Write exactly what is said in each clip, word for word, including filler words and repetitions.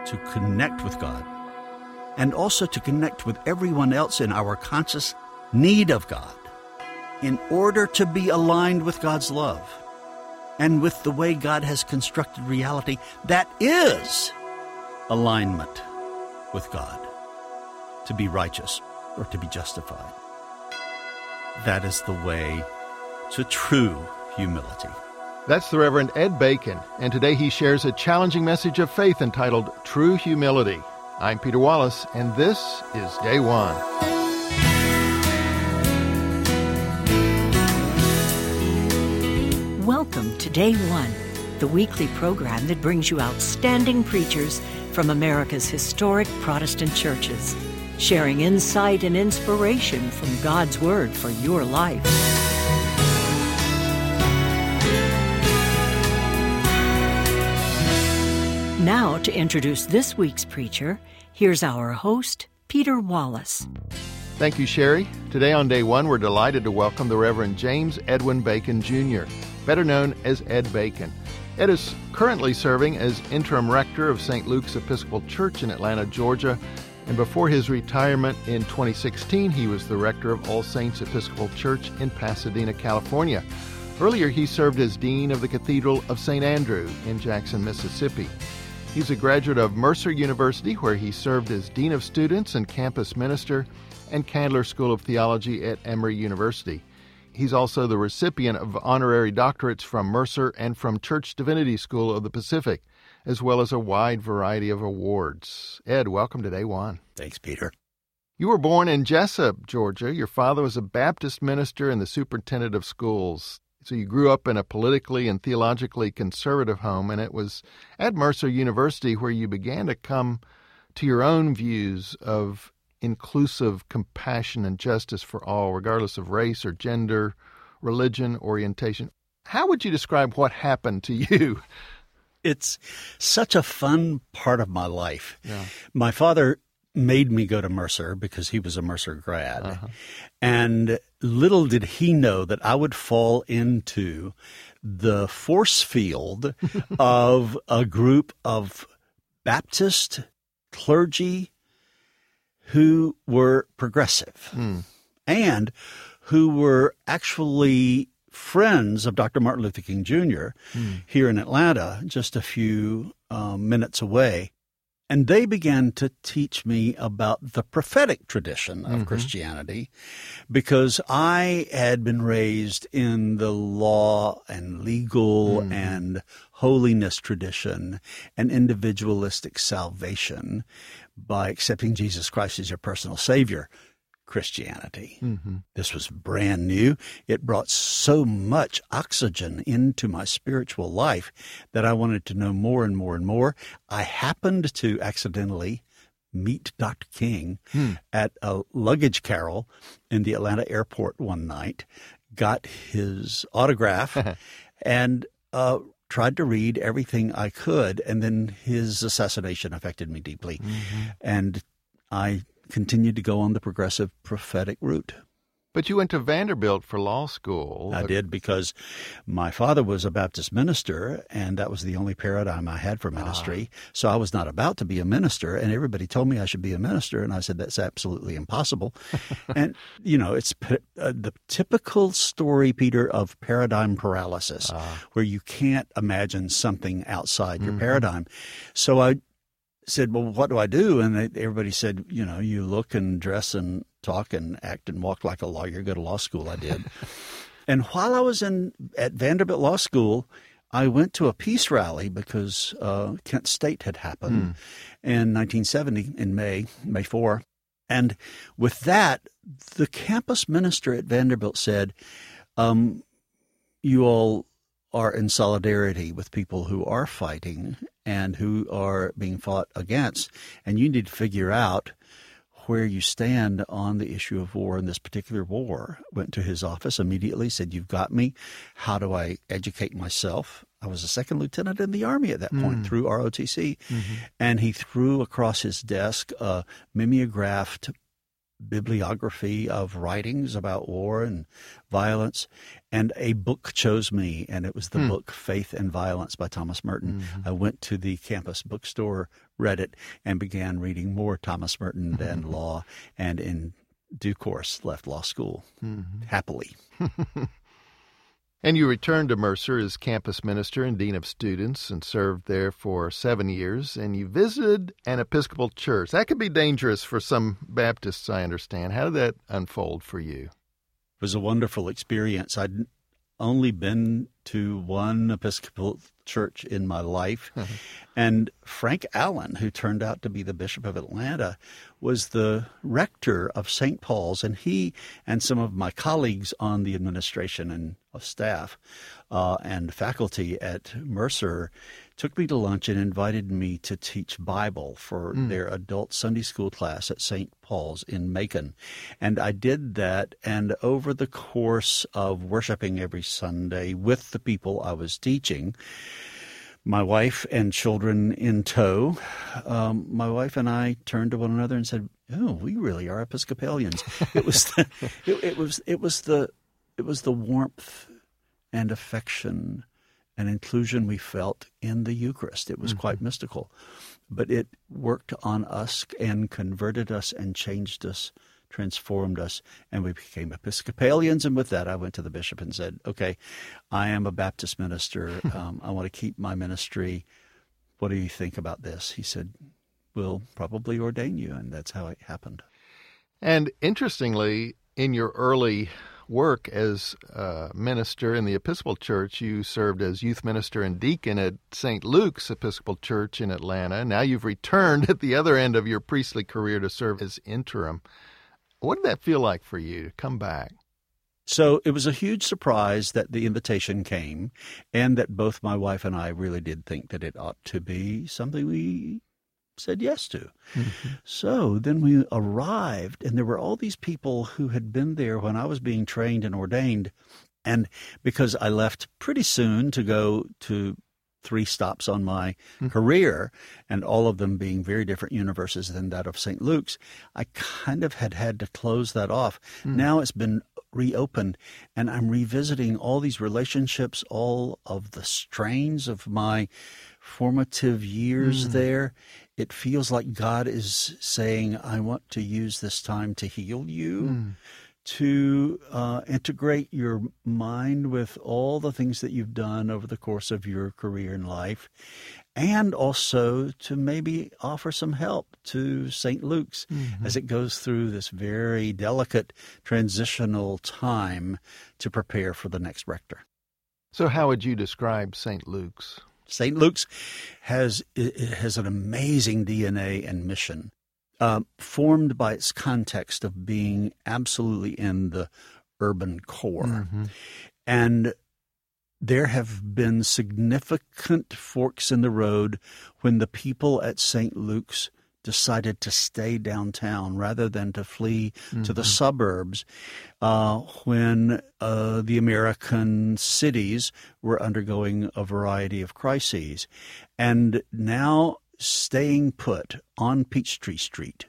to connect with God, and also to connect with everyone else in our conscious need of God, in order to be aligned with God's love and with the way God has constructed reality that is alignment with God, to be righteous or to be justified. That is the way to true humility. That's the Reverend Ed Bacon, and today he shares a challenging message of faith entitled True Humility. I'm Peter Wallace, and this is Day One. Welcome to Day One, the weekly program that brings you outstanding preachers from America's historic Protestant churches, sharing insight and inspiration from God's Word for your life. Now, to introduce this week's preacher, here's our host, Peter Wallace. Thank you, Sherry. Today on Day One, we're delighted to welcome the Reverend James Edwin Bacon, Junior, better known as Ed Bacon. Ed is currently serving as interim rector of Saint Luke's Episcopal Church in Atlanta, Georgia, and before his retirement in twenty sixteen, he was the rector of All Saints Episcopal Church in Pasadena, California. Earlier, he served as dean of the Cathedral of Saint Andrew in Jackson, Mississippi. He's a graduate of Mercer University, where he served as Dean of Students and Campus Minister, and Candler School of Theology at Emory University. He's also the recipient of honorary doctorates from Mercer and from Church Divinity School of the Pacific, as well as a wide variety of awards. Ed, welcome to Day One. Thanks, Peter. You were born in Jessup, Georgia. Your father was a Baptist minister and the superintendent of schools. So you grew up in a politically and theologically conservative home, and it was at Mercer University where you began to come to your own views of inclusive compassion and justice for all, regardless of race or gender, religion, orientation. How would you describe what happened to you? It's such a fun part of my life. Yeah. My father made me go to Mercer because he was a Mercer grad. Uh-huh. And little did he know that I would fall into the force field of a group of Baptist clergy who were progressive mm. and who were actually friends of Doctor Martin Luther King Junior Mm. here in Atlanta, just a few um, minutes away. And they began to teach me about the prophetic tradition of mm-hmm. Christianity, because I had been raised in the law and legal mm-hmm. and holiness tradition and individualistic salvation by accepting Jesus Christ as your personal Savior Christianity. Mm-hmm. This was brand new. It brought so much oxygen into my spiritual life that I wanted to know more and more and more. I happened to accidentally meet Doctor King hmm. at a luggage carol in the Atlanta airport one night, got his autograph, and uh, tried to read everything I could, and then his assassination affected me deeply. Mm-hmm. And I continued to go on the progressive prophetic route. But you went to Vanderbilt for law school. I did, because my father was a Baptist minister, and that was the only paradigm I had for ministry. Ah. So I was not about to be a minister, and everybody told me I should be a minister, and I said, that's absolutely impossible. And, you know, it's uh, the typical story, Peter, of paradigm paralysis, ah. where you can't imagine something outside your mm-hmm. paradigm. So I said, well, what do I do? And they, everybody said, you know, you look and dress and talk and act and walk like a lawyer. Go to law school. I did. And while I was in at Vanderbilt Law School, I went to a peace rally because uh, Kent State had happened mm. in nineteen seventy in May, May fourth. And with that, the campus minister at Vanderbilt said, um, you all are in solidarity with people who are fighting and who are being fought against, and you need to figure out where you stand on the issue of war in this particular war. Went to his office immediately, said, you've got me. How do I educate myself? I was a second lieutenant in the Army at that point mm. through R O T C. Mm-hmm. And he threw across his desk a mimeographed bibliography of writings about war and violence, and a book chose me, and it was the hmm. book Faith and Violence by Thomas Merton. Mm-hmm. I went to the campus bookstore, read it, and began reading more Thomas Merton mm-hmm. and law, and in due course left law school mm-hmm. happily. And you returned to Mercer as campus minister and dean of students and served there for seven years. And you visited an Episcopal church. That could be dangerous for some Baptists, I understand. How did that unfold for you? It was a wonderful experience. I'd only been to one Episcopal church in my life. Mm-hmm. And Frank Allen, who turned out to be the Bishop of Atlanta, was the rector of Saint Paul's. And he and some of my colleagues on the administration and of staff uh, and faculty at Mercer took me to lunch and invited me to teach Bible for mm. their adult Sunday school class at Saint Paul's in Macon. And I did that, and over the course of worshiping every Sunday with the people I was teaching, my wife and children in tow, um, my wife and I turned to one another and said, "Oh, we really are Episcopalians." It was the, it, it was it was the it was the warmth and affection and inclusion we felt in the Eucharist. It was mm-hmm. quite mystical, but it worked on us and converted us and changed us, transformed us, and we became Episcopalians. And with that, I went to the bishop and said, "Okay, I am a Baptist minister. Um, I want to keep my ministry. What do you think about this?" He said, "We'll probably ordain you," and that's how it happened. And interestingly, in your early work as a minister in the Episcopal Church, you served as youth minister and deacon at Saint Luke's Episcopal Church in Atlanta. Now you've returned at the other end of your priestly career to serve as interim. What did that feel like for you to come back? So it was a huge surprise that the invitation came, and that both my wife and I really did think that it ought to be something we said yes to. Mm-hmm. So then we arrived, and there were all these people who had been there when I was being trained and ordained. And because I left pretty soon to go to three stops on my mm-hmm. career, and all of them being very different universes than that of Saint Luke's, I kind of had had to close that off. Mm. Now it's been reopened, and I'm revisiting all these relationships, all of the strains of my formative years mm. there. It feels like God is saying, "I want to use this time to heal you." Mm. to uh, integrate your mind with all the things that you've done over the course of your career and life, and also to maybe offer some help to Saint Luke's mm-hmm. as it goes through this very delicate transitional time to prepare for the next rector. So how would you describe Saint Luke's? Saint Luke's has, it has an amazing D N A and mission. Uh, formed by its context of being absolutely in the urban core. Mm-hmm. And there have been significant forks in the road when the people at Saint Luke's decided to stay downtown rather than to flee mm-hmm. to the suburbs, uh, when uh, the American cities were undergoing a variety of crises. And now staying put on Peachtree Street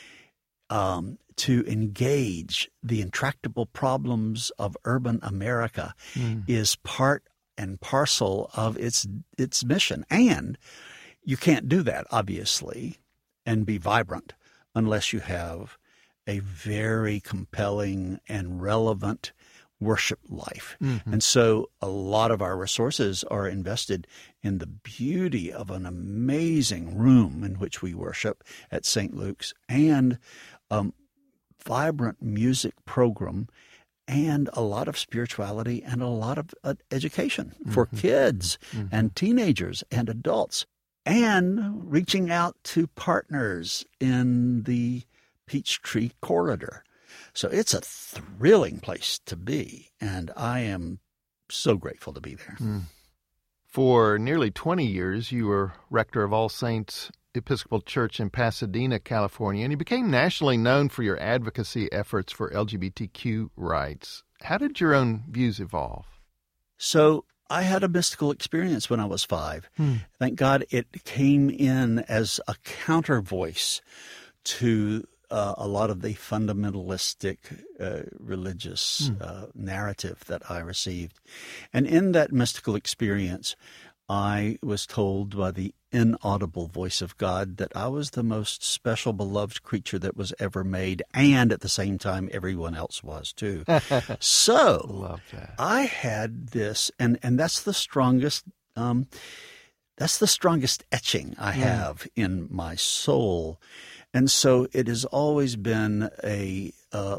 um, to engage the intractable problems of urban America mm. is part and parcel of its its mission. And you can't do that, obviously, and be vibrant unless you have a very compelling and relevant worship life. Mm-hmm. And so a lot of our resources are invested in the beauty of an amazing room in which we worship at Saint Luke's, and a vibrant music program, and a lot of spirituality and a lot of uh, education mm-hmm. for kids mm-hmm. and teenagers and adults, and reaching out to partners in the Peachtree corridor. So it's a thrilling place to be, and I am so grateful to be there. Mm. For nearly twenty years, you were rector of All Saints Episcopal Church in Pasadena, California, and you became nationally known for your advocacy efforts for L G B T Q rights. How did your own views evolve? So I had a mystical experience when I was five. Hmm. Thank God it came in as a counter voice to uh, a lot of the fundamentalistic uh, religious Mm. uh, narrative that I received. And in that mystical experience, I was told by the inaudible voice of God that I was the most special, beloved creature that was ever made, and at the same time, everyone else was too. So Love that. I had this, and, and that's the strongest um, that's the strongest etching I have in my soul. And so it has always been a uh,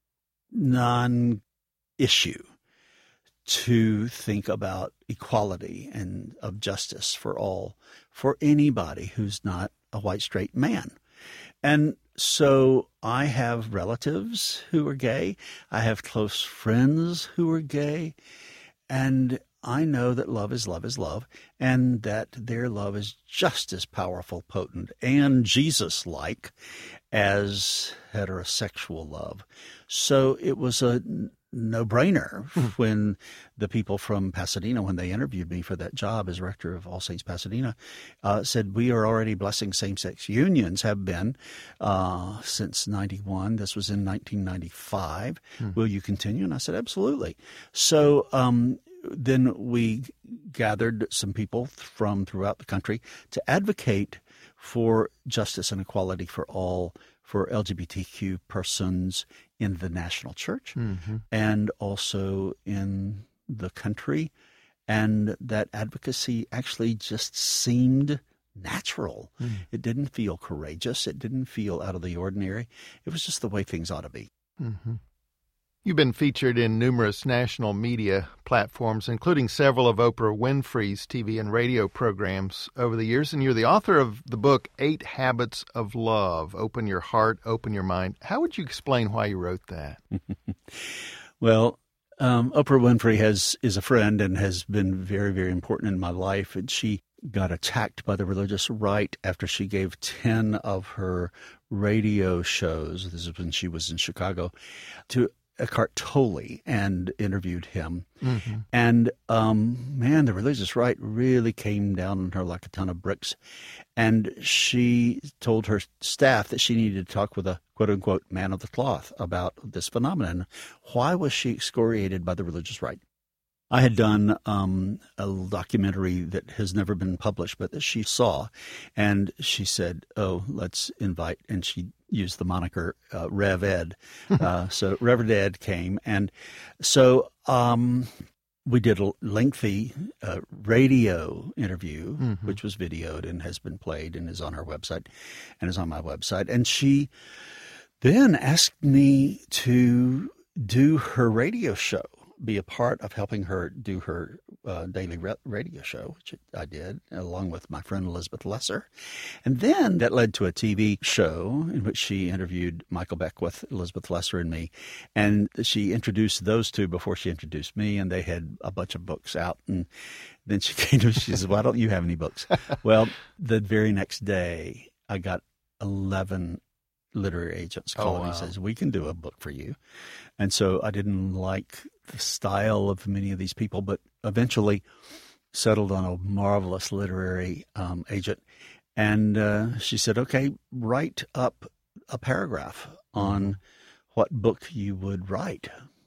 non-issue to think about equality and of justice for all, for anybody who's not a white straight man. And so I have relatives who are gay. I have close friends who are gay. And I know that love is love is love, and that their love is just as powerful, potent, and Jesus-like as heterosexual love. So it was a no-brainer when the people from Pasadena, when they interviewed me for that job as rector of All Saints Pasadena, uh, said, we are already blessing same-sex unions, have been uh, since ninety-one. This was in nineteen ninety-five. Hmm. Will you continue? And I said, absolutely. So um, then we gathered some people from throughout the country to advocate for justice and equality for all, for L G B T Q persons in the national church mm-hmm. and also in the country. And that advocacy actually just seemed natural. Mm. It didn't feel courageous. It didn't feel out of the ordinary. It was just the way things ought to be. Mm-hmm. You've been featured in numerous national media platforms, including several of Oprah Winfrey's T V and radio programs over the years, and you're the author of the book, Eight Habits of Love, Open Your Heart, Open Your Mind. How would you explain why you wrote that? Well, um, Oprah Winfrey has is a friend and has been very, very important in my life, and she got attacked by the religious right after she gave ten of her radio shows, this is when she was in Chicago, to Eckhart Tolle and interviewed him. Mm-hmm. And, um, man, the religious right really came down on her like a ton of bricks. And she told her staff that she needed to talk with a quote-unquote man of the cloth about this phenomenon. Why was she excoriated by the religious right? I had done um, a documentary that has never been published, but that she saw. And she said, oh, let's invite, and she used the moniker uh, Rev Ed. uh, so Reverend Ed came. And so um, we did a lengthy uh, radio interview, mm-hmm. which was videoed and has been played and is on our website and is on my website. And she then asked me to do her radio show, be a part of helping her do her uh, daily re- radio show, which I did, along with my friend Elizabeth Lesser. And then that led to a T V show in which she interviewed Michael Beckwith, Elizabeth Lesser, and me. And she introduced those two before she introduced me, and they had a bunch of books out. And then she came to me, she said, why don't you have any books? Well, the very next day, I got eleven literary agents calling oh, wow. me, says, we can do a book for you. And so I didn't like the style of many of these people, but eventually settled on a marvelous literary um, agent. And uh, she said, okay, write up a paragraph on mm-hmm. what book you would write.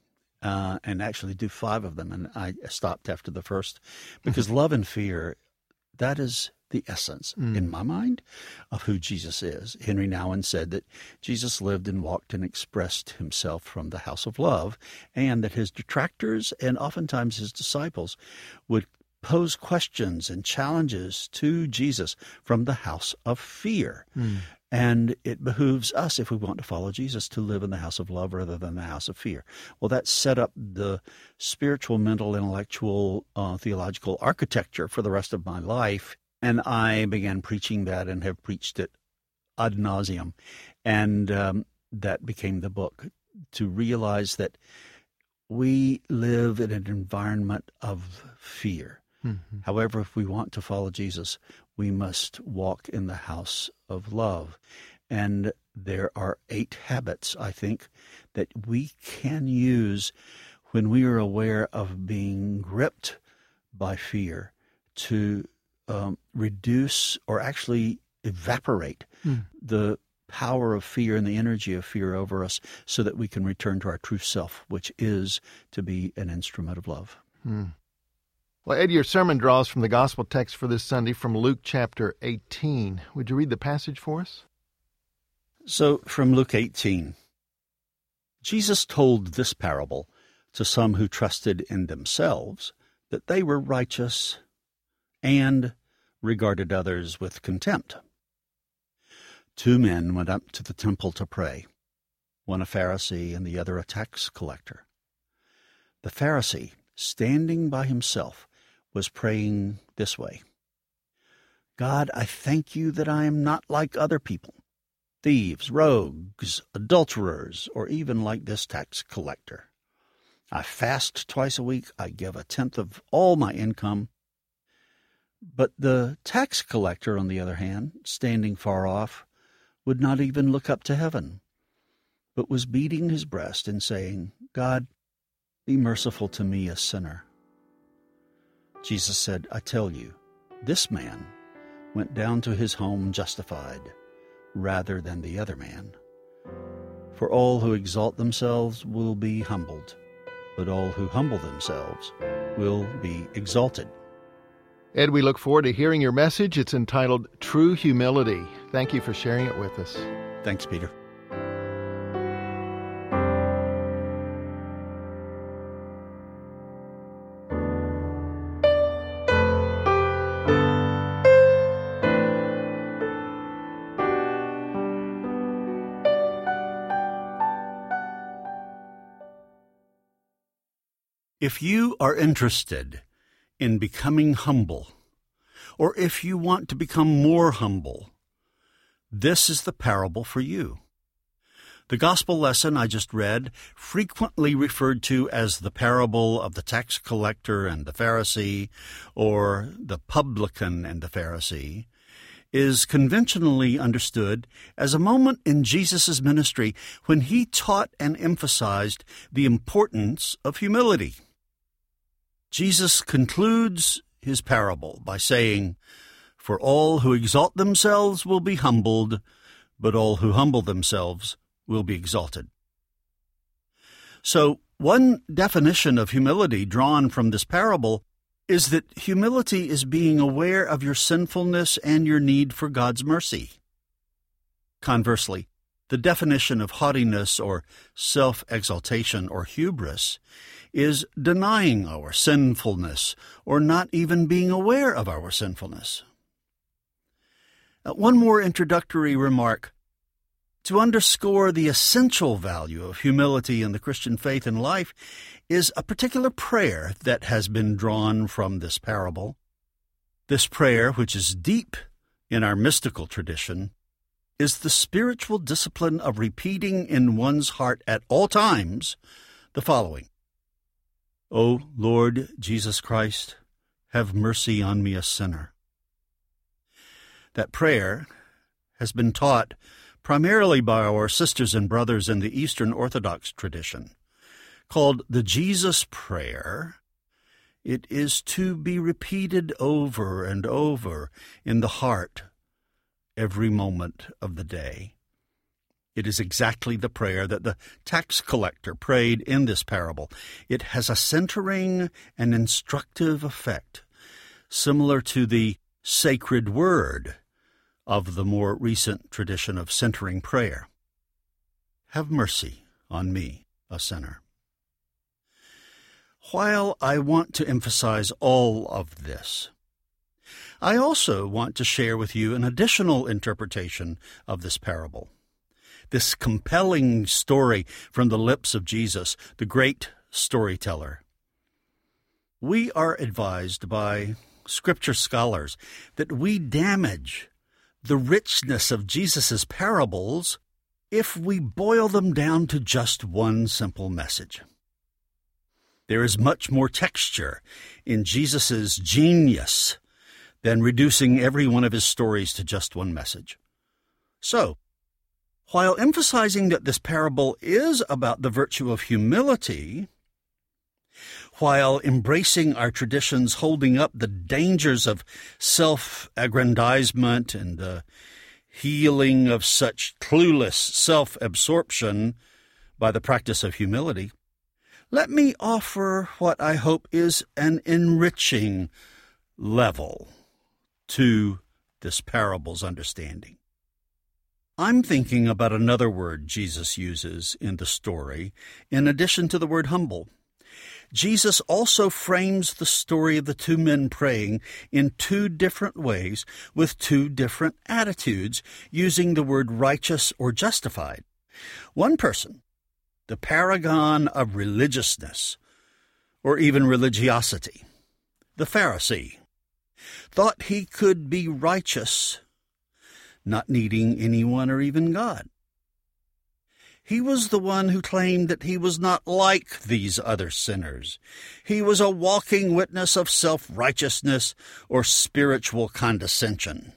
Uh, and actually do five of them. And I stopped after the first because love and fear, that is the essence, mm. in my mind, of who Jesus is. Henry Nouwen said that Jesus lived and walked and expressed himself from the house of love, and that his detractors and oftentimes his disciples would pose questions and challenges to Jesus from the house of fear. Mm. And it behooves us, if we want to follow Jesus, to live in the house of love rather than the house of fear. Well, that set up the spiritual, mental, intellectual, uh, theological architecture for the rest of my life. And I began preaching that and have preached it ad nauseum. And um, that became the book, to realize that we live in an environment of fear. Mm-hmm. However, if we want to follow Jesus, we must walk in the house of love. And there are eight habits, I think, that we can use when we are aware of being gripped by fear to um, reduce or actually evaporate mm. the power of fear and the energy of fear over us so that we can return to our true self, which is to be an instrument of love. Hmm. Well, Ed, your sermon draws from the gospel text for this Sunday from Luke chapter eighteen. Would you read the passage for us? So, from Luke eighteen, Jesus told this parable to some who trusted in themselves that they were righteous and regarded others with contempt. Two men went up to the temple to pray, one a Pharisee and the other a tax collector. The Pharisee, standing by himself, was praying this way: God, I thank you that I am not like other people, thieves, rogues, adulterers, or even like this tax collector. I fast twice a week. I give a tenth of all my income. But the tax collector, on the other hand, standing far off, would not even look up to heaven, but was beating his breast and saying, God, be merciful to me, a sinner. Jesus said, I tell you, this man went down to his home justified rather than the other man. For all who exalt themselves will be humbled, but all who humble themselves will be exalted. Ed, we look forward to hearing your message. It's entitled True Humility. Thank you for sharing it with us. Thanks, Peter. If you are interested in becoming humble, or if you want to become more humble, this is the parable for you. The gospel lesson I just read, frequently referred to as the parable of the tax collector and the Pharisee, or the publican and the Pharisee, is conventionally understood as a moment in Jesus' ministry when he taught and emphasized the importance of humility. Jesus concludes his parable by saying, For all who exalt themselves will be humbled, but all who humble themselves will be exalted. So, one definition of humility drawn from this parable is that humility is being aware of your sinfulness and your need for God's mercy. Conversely, the definition of haughtiness or self-exaltation or hubris is denying our sinfulness or not even being aware of our sinfulness. Uh, one more introductory remark. To underscore the essential value of humility in the Christian faith and life is a particular prayer that has been drawn from this parable. This prayer, which is deep in our mystical tradition, is the spiritual discipline of repeating in one's heart at all times the following: O Lord Jesus Christ, have mercy on me, a sinner. That prayer has been taught primarily by our sisters and brothers in the Eastern Orthodox tradition. Called the Jesus Prayer, it is to be repeated over and over in the heart every moment of the day. It is exactly the prayer that the tax collector prayed in this parable. It has a centering and instructive effect, similar to the sacred word of the more recent tradition of centering prayer. Have mercy on me, a sinner. While I want to emphasize all of this, I also want to share with you an additional interpretation of this parable. This compelling story from the lips of Jesus, the great storyteller. We are advised by Scripture scholars that we damage the richness of Jesus' parables if we boil them down to just one simple message. There is much more texture in Jesus' genius than reducing every one of his stories to just one message. So, while emphasizing that this parable is about the virtue of humility, while embracing our traditions holding up the dangers of self-aggrandizement and the healing of such clueless self-absorption by the practice of humility, let me offer what I hope is an enriching level to this parable's understanding. I'm thinking about another word Jesus uses in the story, in addition to the word humble. Jesus also frames the story of the two men praying in two different ways with two different attitudes, using the word righteous or justified. One person, the paragon of religiousness, or even religiosity, the Pharisee, thought he could be righteous, not needing anyone or even God. He was the one who claimed that he was not like these other sinners. He was a walking witness of self-righteousness or spiritual condescension.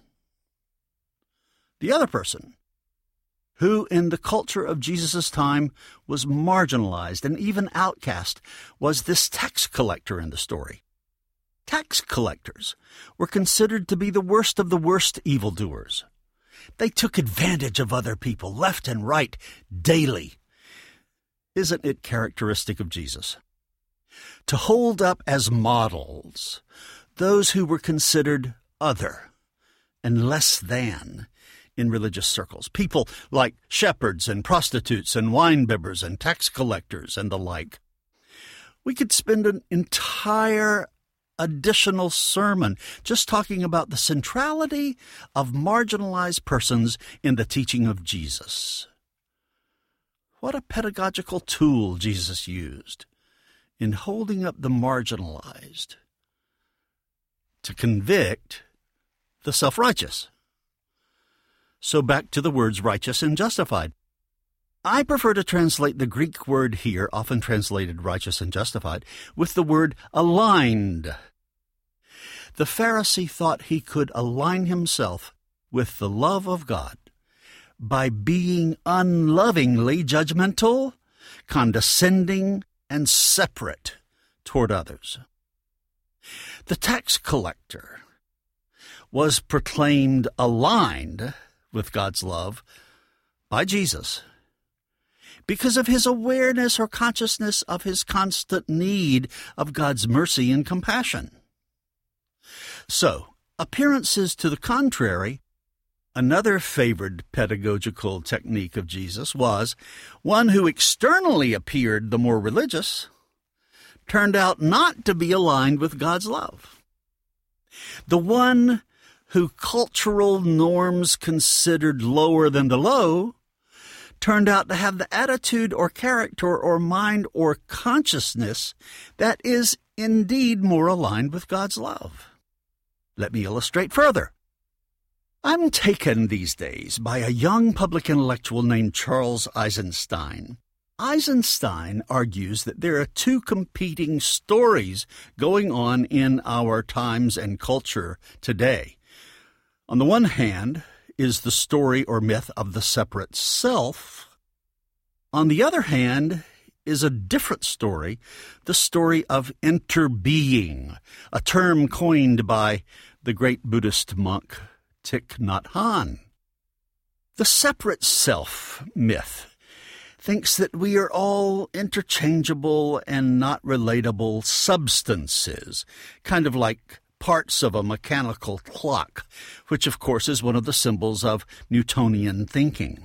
The other person, who in the culture of Jesus' time was marginalized and even outcast, was this tax collector in the story. Tax collectors were considered to be the worst of the worst evildoers. They took advantage of other people left and right daily. Isn't it characteristic of Jesus to hold up as models those who were considered other and less than in religious circles? People like shepherds and prostitutes and wine-bibbers and tax collectors and the like. We could spend an entire additional sermon just talking about the centrality of marginalized persons in the teaching of Jesus. What a pedagogical tool Jesus used in holding up the marginalized to convict the self-righteous. So back to the words righteous and justified. I prefer to translate the Greek word here, often translated righteous and justified, with the word aligned. The Pharisee thought he could align himself with the love of God by being unlovingly judgmental, condescending, and separate toward others. The tax collector was proclaimed aligned with God's love by Jesus because of his awareness or consciousness of his constant need of God's mercy and compassion. So, appearances to the contrary, another favored pedagogical technique of Jesus was one who externally appeared the more religious, turned out not to be aligned with God's love. The one who cultural norms considered lower than the low turned out to have the attitude or character or mind or consciousness that is indeed more aligned with God's love. Let me illustrate further. I'm taken these days by a young public intellectual named Charles Eisenstein. Eisenstein argues that there are two competing stories going on in our times and culture today. On the one hand is the story or myth of the separate self. On the other hand is a different story, the story of interbeing, a term coined by the great Buddhist monk Thich Nhat Hanh. The separate self myth thinks that we are all interchangeable and not relatable substances, kind of like parts of a mechanical clock, which of course is one of the symbols of Newtonian thinking.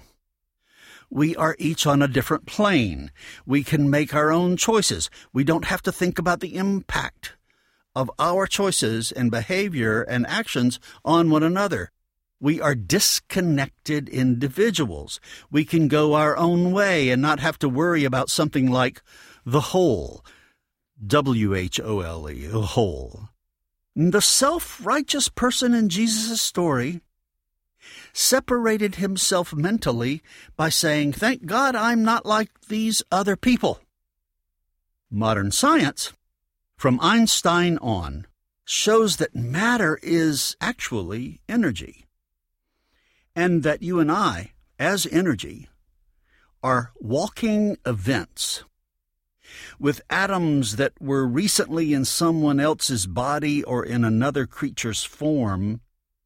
We are each on a different plane. We can make our own choices. We don't have to think about the impact of our choices and behavior and actions on one another. We are disconnected individuals. We can go our own way and not have to worry about something like the whole, W H O L E, the whole. The self-righteous person in Jesus' story separated himself mentally by saying, "Thank God I'm not like these other people." Modern science, from Einstein on, shows that matter is actually energy, and that you and I, as energy, are walking events with atoms that were recently in someone else's body or in another creature's form,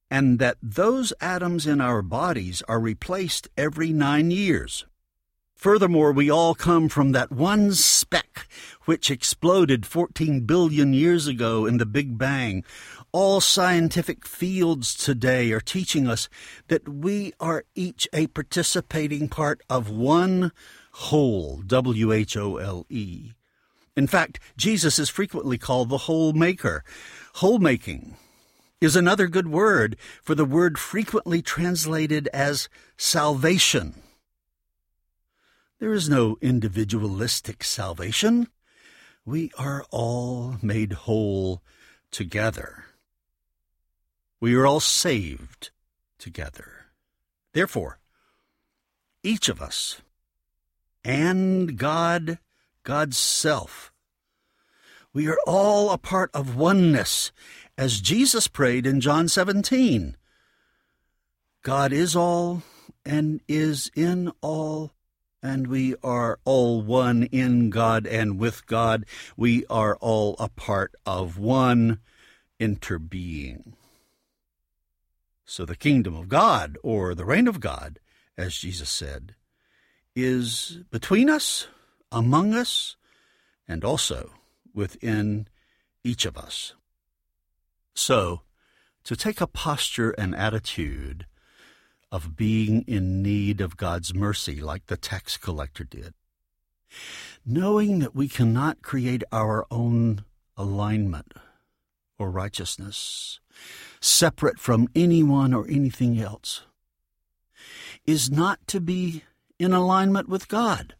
and that those atoms in our bodies are replaced every nine years. Furthermore, we all come from that one speck which exploded fourteen billion years ago in the Big Bang. All scientific fields today are teaching us that we are each a participating part of one whole, W H O L E. In fact, Jesus is frequently called the whole maker. Whole making is another good word for the word frequently translated as salvation. There is no individualistic salvation. We are all made whole together. We are all saved together. Therefore, each of us and God, God's self, we are all a part of oneness, as Jesus prayed in John seventeen. God is all and is in all, and we are all one in God and with God. We are all a part of one interbeing. So the kingdom of God, or the reign of God, as Jesus said, is between us, among us, and also within each of us. So, to take a posture and attitude of being in need of God's mercy like the tax collector did, knowing that we cannot create our own alignment or righteousness separate from anyone or anything else, is not to be in alignment with God.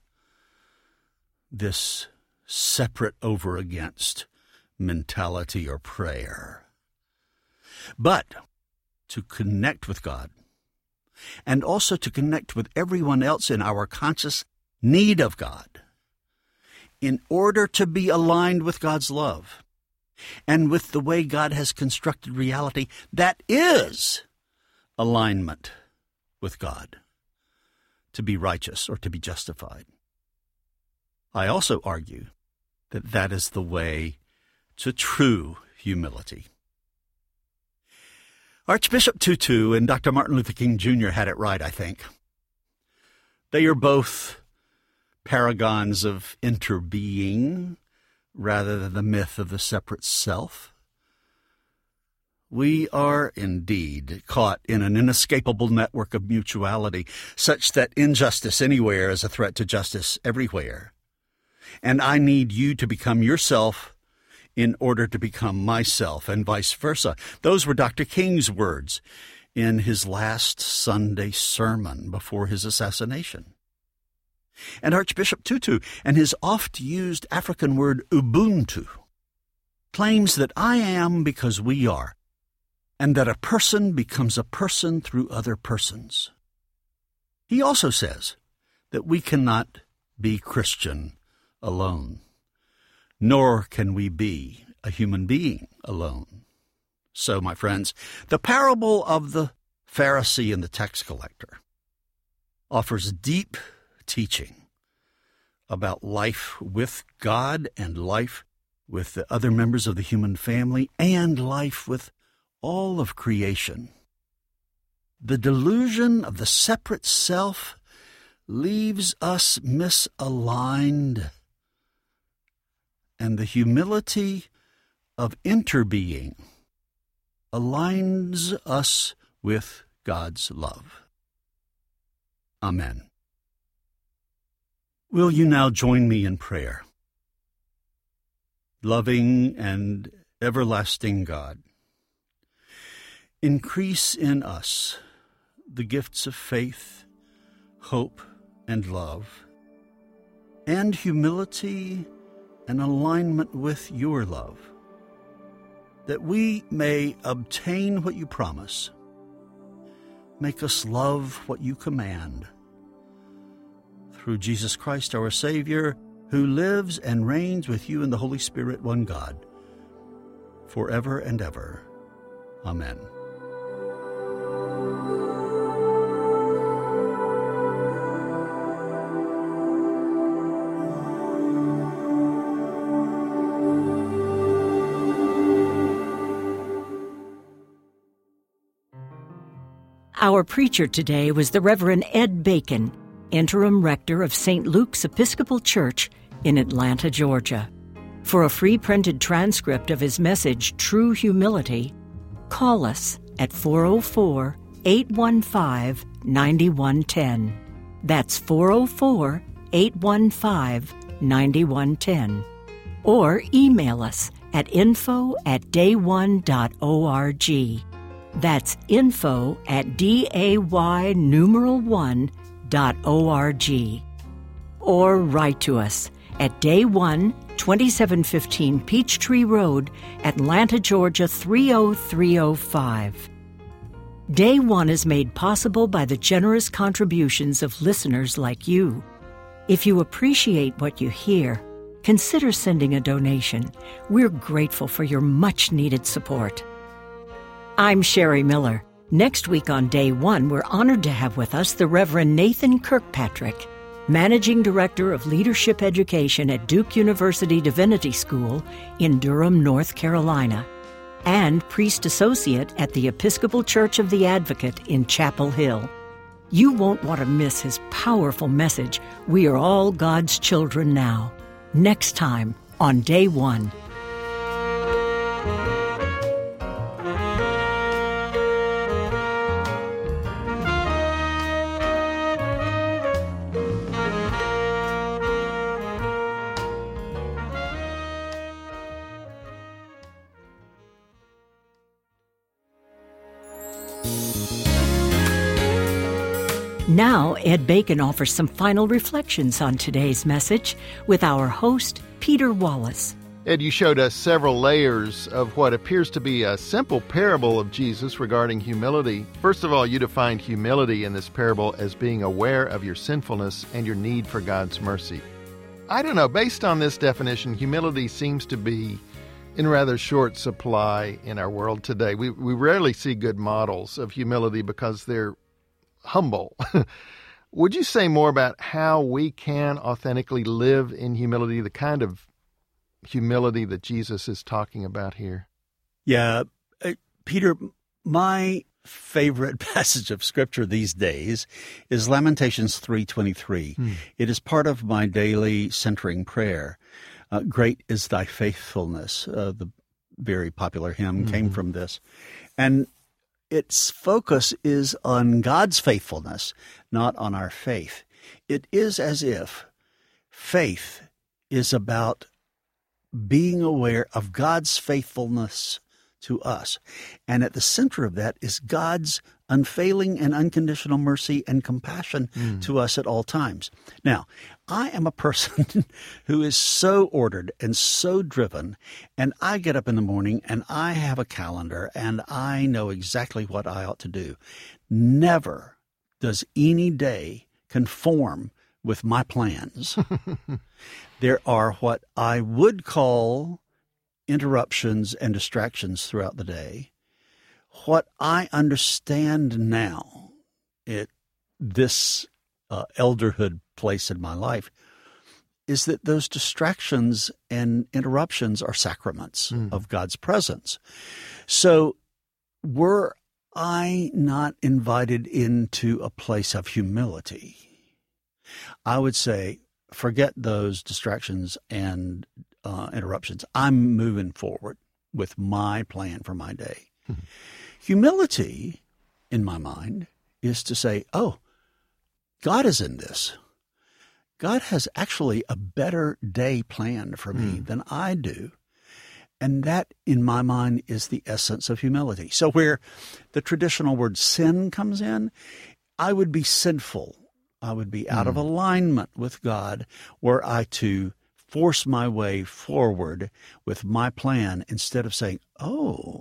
This separate over against mentality or prayer. But to connect with God, and also to connect with everyone else in our conscious need of God, in order to be aligned with God's love, and with the way God has constructed reality that is alignment with God, to be righteous or to be justified. I also argue that that is the way to true humility. Archbishop Tutu and Doctor Martin Luther King Junior had it right, I think. They are both paragons of interbeing rather than the myth of the separate self. We are indeed caught in an inescapable network of mutuality, such that injustice anywhere is a threat to justice everywhere. And I need you to become yourself in order to become myself, and vice versa. Those were Doctor King's words in his last Sunday sermon before his assassination. And Archbishop Tutu and his oft-used African word Ubuntu claims that I am because we are, and that a person becomes a person through other persons. He also says that we cannot be Christian alone, nor can we be a human being alone. So, my friends, the parable of the Pharisee and the tax collector offers deep teaching about life with God and life with the other members of the human family and life with all of creation. The delusion of the separate self leaves us misaligned, and the humility of interbeing aligns us with God's love. Amen. Will you now join me in prayer? Loving and everlasting God, increase in us the gifts of faith, hope, and love, and humility and alignment with your love, that we may obtain what you promise. Make us love what you command. Through Jesus Christ our Savior, who lives and reigns with you in the Holy Spirit, one God, forever and ever. Amen. Our preacher today was the Reverend Ed Bacon, interim rector of Saint Luke's Episcopal Church in Atlanta, Georgia. For a free printed transcript of his message, True Humility, call us at four oh four, eight one five, nine one one oh. That's four oh four, eight one five, nine one one oh. Or email us at info at day one dot org. That's info at day numeral one dot org. Or write to us at Day One, twenty-seven fifteen Peachtree Road, Atlanta, Georgia three oh three oh five. Day One is made possible by the generous contributions of listeners like you. If you appreciate what you hear, consider sending a donation. We're grateful for your much-needed support. I'm Sherry Miller. Next week on Day One, we're honored to have with us the Reverend Nathan Kirkpatrick, Managing Director of Leadership Education at Duke University Divinity School in Durham, North Carolina, and Priest Associate at the Episcopal Church of the Advocate in Chapel Hill. You won't want to miss his powerful message, We Are All God's Children Now, next time on Day One. Now, Ed Bacon offers some final reflections on today's message with our host, Peter Wallace. Ed, you showed us several layers of what appears to be a simple parable of Jesus regarding humility. First of all, you defined humility in this parable as being aware of your sinfulness and your need for God's mercy. I don't know, based on this definition, humility seems to be in rather short supply in our world today. We, we rarely see good models of humility because they're humble. Would you say more about how we can authentically live in humility, the kind of humility that Jesus is talking about here? Yeah, uh, Peter, my favorite passage of Scripture these days is Lamentations three twenty-three. Hmm. It is part of my daily centering prayer. Uh, Great is thy faithfulness. Uh, the very popular hymn mm-hmm. came from this. And its focus is on God's faithfulness, not on our faith. It is as if faith is about being aware of God's faithfulness to us. And at the center of that is God's unfailing and unconditional mercy and compassion mm. to us at all times. Now, I am a person who is so ordered and so driven, and I get up in the morning and I have a calendar and I know exactly what I ought to do. Never does any day conform with my plans. There are what I would call interruptions and distractions throughout the day. What I understand now at this uh, elderhood place in my life is that those distractions and interruptions are sacraments mm. of God's presence. So were I not invited into a place of humility, I would say, forget those distractions and uh, interruptions. I'm moving forward with my plan for my day. Mm-hmm. Humility, in my mind, is to say, oh, God is in this. God has actually a better day planned for me mm. than I do. And that, in my mind, is the essence of humility. So where the traditional word sin comes in, I would be sinful. I would be out mm. of alignment with God were I to force my way forward with my plan instead of saying, oh,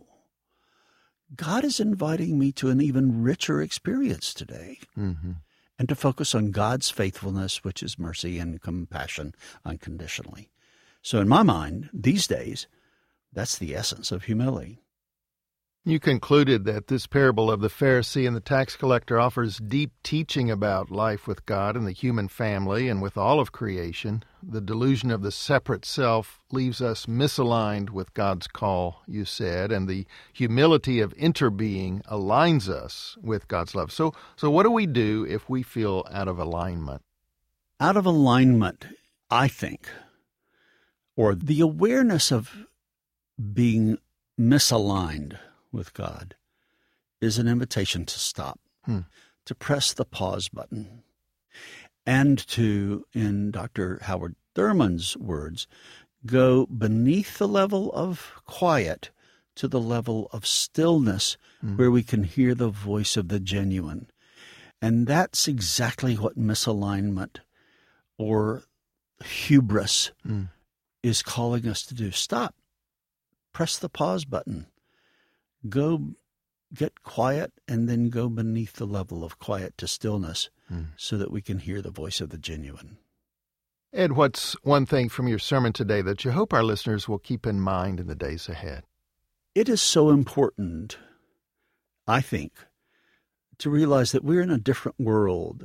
God is inviting me to an even richer experience today. Mm-hmm. And to focus on God's faithfulness, which is mercy and compassion unconditionally. So in my mind, these days, that's the essence of humility. You concluded that this parable of the Pharisee and the tax collector offers deep teaching about life with God and the human family and with all of creation. The delusion of the separate self leaves us misaligned with God's call, you said, and the humility of interbeing aligns us with God's love. So, so what do we do if we feel out of alignment? Out of alignment, I think, or the awareness of being misaligned with God, is an invitation to stop, hmm. to press the pause button, and to, in Doctor Howard Thurman's words, go beneath the level of quiet to the level of stillness hmm. where we can hear the voice of the genuine. And that's exactly what misalignment or hubris hmm. is calling us to do. Stop. Press the pause button. Go get quiet and then go beneath the level of quiet to stillness mm. so that we can hear the voice of the genuine. Ed, what's one thing from your sermon today that you hope our listeners will keep in mind in the days ahead? It is so important, I think, to realize that we're in a different world.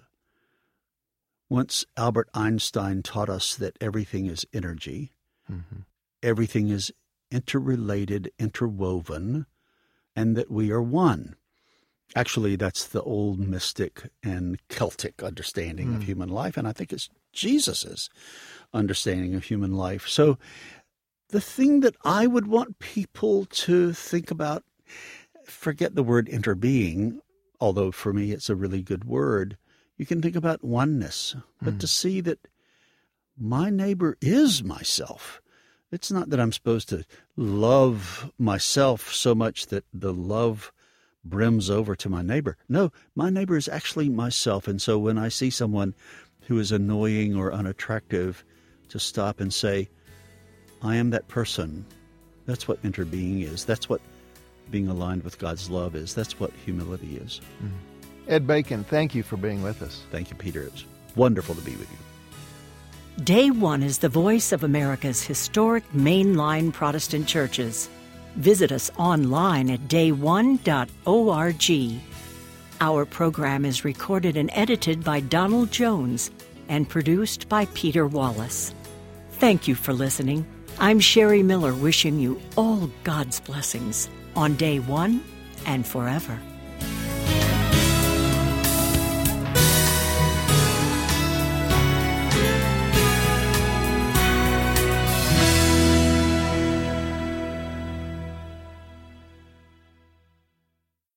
Once Albert Einstein taught us that everything is energy, mm-hmm. everything is interrelated, interwoven, and that we are one. Actually, that's the old mystic and Celtic understanding mm. of human life, and I think it's Jesus's understanding of human life. So the thing that I would want people to think about, forget the word interbeing, although for me it's a really good word. You can think about oneness, but mm. to see that my neighbor is myself. It's not that I'm supposed to love myself so much that the love brims over to my neighbor. No, my neighbor is actually myself. And so when I see someone who is annoying or unattractive, to stop and say, I am that person. That's what interbeing is. That's what being aligned with God's love is. That's what humility is. Mm. Ed Bacon, thank you for being with us. Thank you, Peter. It was wonderful to be with you. Day One is the voice of America's historic mainline Protestant churches. Visit us online at day one dot org. Our program is recorded and edited by Donald Jones and produced by Peter Wallace. Thank you for listening. I'm Sherry Miller, wishing you all God's blessings on Day One and forever.